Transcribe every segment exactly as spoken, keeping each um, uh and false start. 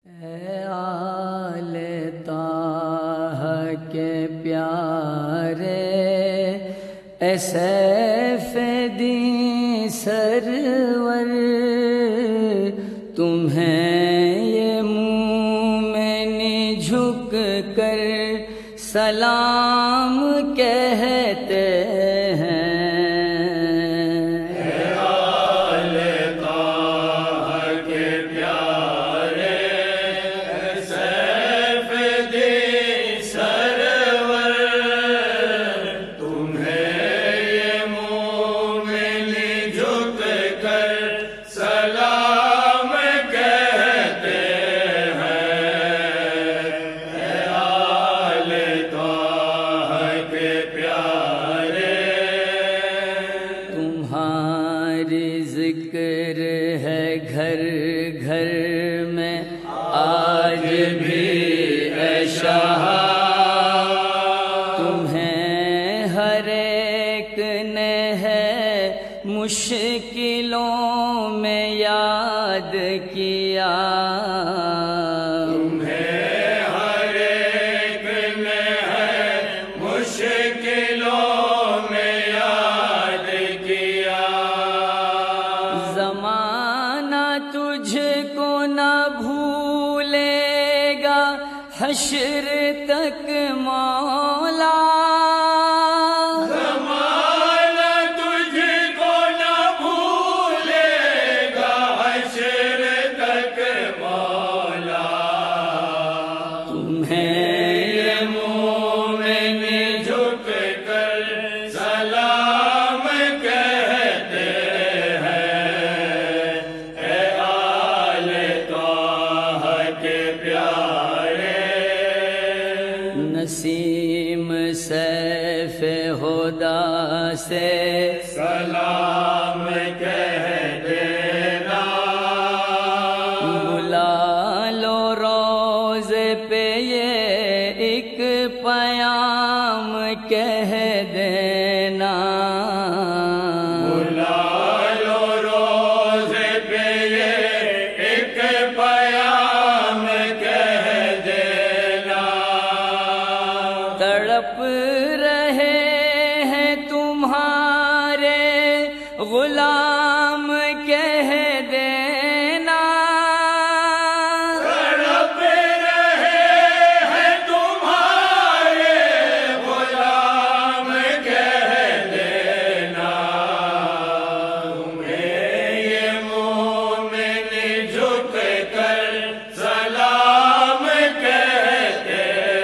اے آل طٰہٰ کے پیارے، a safe دین سرور، تمہیں یہ مومن جھک کر سلام کہتے ہیں۔ ذکر ہے گھر گھر میں آج بھی اے شاہ، تمہیں ہر ایک نے ہے مشکلوں میں یاد کیا۔ تجھ کو نہ بھولے گا حشر تک مولا، زمانہ تجھ کو نہ بھولے گا حشر تک مولا، تمہیں یہ مومن جھک کر سلام کہتے نسیم سیف ہدا سے سلام کہہ دینا، بلا لو روز پہ یہ ایک پیام کہہ دینا، بلا لو روز پہ یہ ایک پیام کہہ دینا، تڑپ رہے ہیں تمہارے غلام کہہ دینا، تڑپ رہے ہیں تمہارے غلام کہہ دینا، تمہیں یہ مومن جھک کر سلام کہتے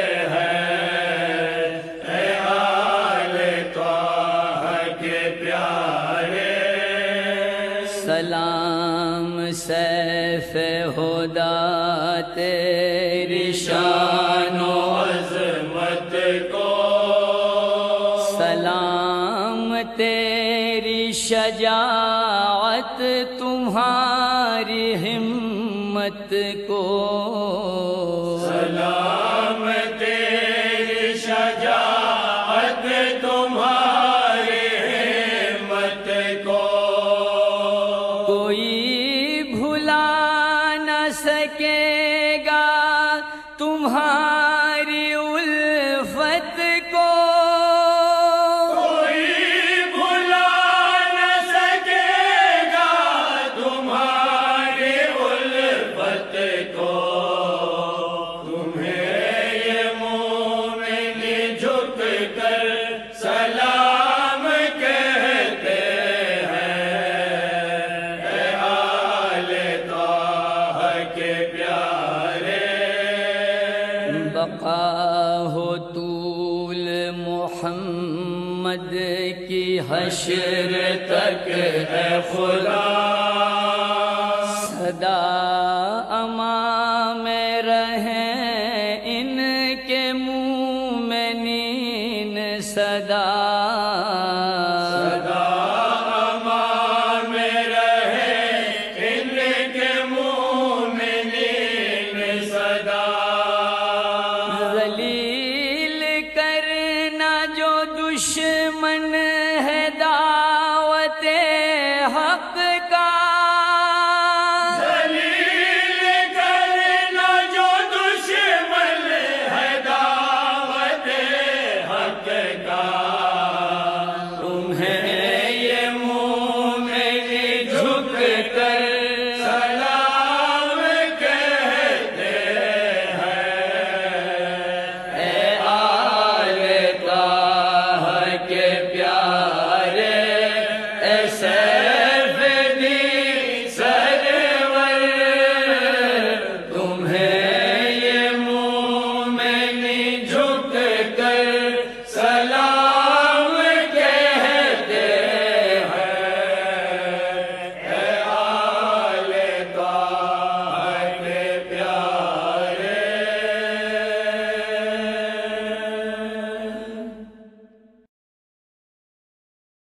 سلام سیف ہدا تیری شان و عظمت کو، سلام تیری شجاعت تمہاری ہمت کو، سلام تیری شجاعت تمہاری ہمت کو، کوئی بھلا نہ سکے گا تمہاری الفت کو، کوئی بھلا نہ سکے گا تمہاری الفت کو، تمہیں یہ مومن جھک کر سلام کہتے بقا ہو طول محمد کی حشر تک اے خدا، صدا امان